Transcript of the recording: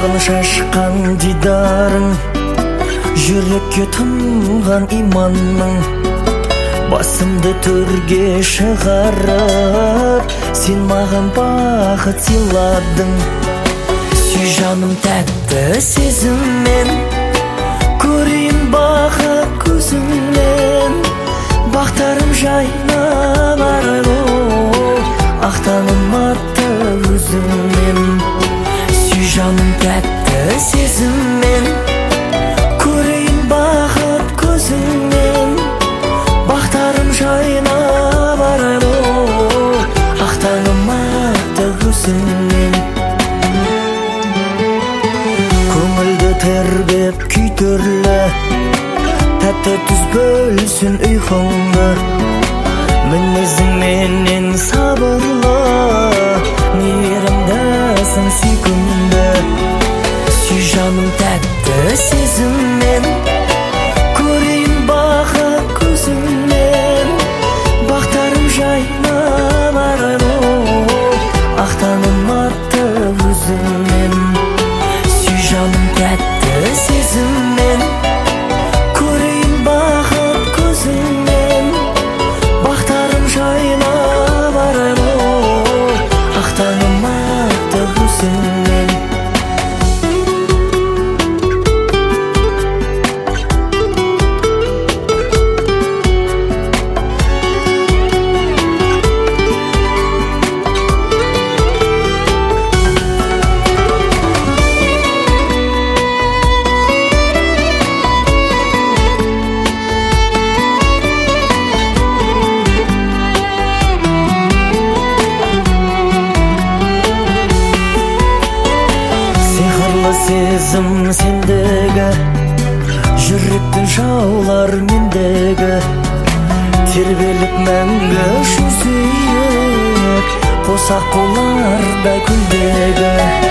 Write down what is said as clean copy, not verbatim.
сағын шашқан дидарың, жүрекке тұнған иманның, басымды төрге шығарып, сен маған бақыт сыйладың. Сүй жаным тәтті сезіммен, көрейін бақыт көзіңнен, бақтарым жайнап арайлы, ақтаным атты өзіңмен. Сүй жаным тәтті сезіммен, көрейін бақыт көзіңнен, бақтарым жайнап арайлы, ақтаным атты өзіңмен. Көңілді тербеп күй түрлі, тәтті түз бөлсін ұйқыңды, мінезіңменен сабырлы, мейірімдісің сүйкімді. Сүй жаным тәтті сезіммен, көрейін бақыт көзіңнен, бақтарым жайнап арайлы, ақтаным атты өзіңмен. Сүй жаным тәтті сезіммен, көрейін бақыт көзіңнен, бақтарым жайнап арайлы, ақтаным атты өзіңмен. Сезім сендегі, жүректің жаулар мендегі, тербеліп мәңгі шу сүйіп, қосақ боларда күлдегі.